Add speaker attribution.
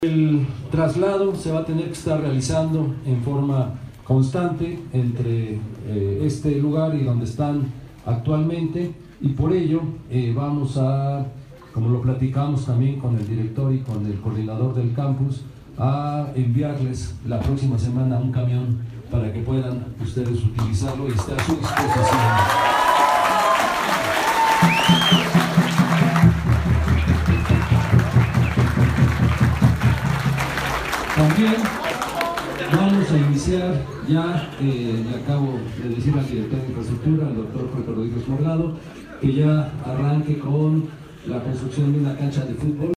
Speaker 1: El traslado se va a tener que estar realizando en forma constante entre este lugar y donde están actualmente, y por ello vamos a, como lo platicamos también con el director y con el coordinador del campus, a enviarles la próxima semana un camión para que puedan ustedes utilizarlo y esté a su disposición. También vamos a iniciar ya, le acabo de decir al director de infraestructura, al doctor Jorge Rodríguez Morgado, que ya arranque con la construcción de una cancha de fútbol.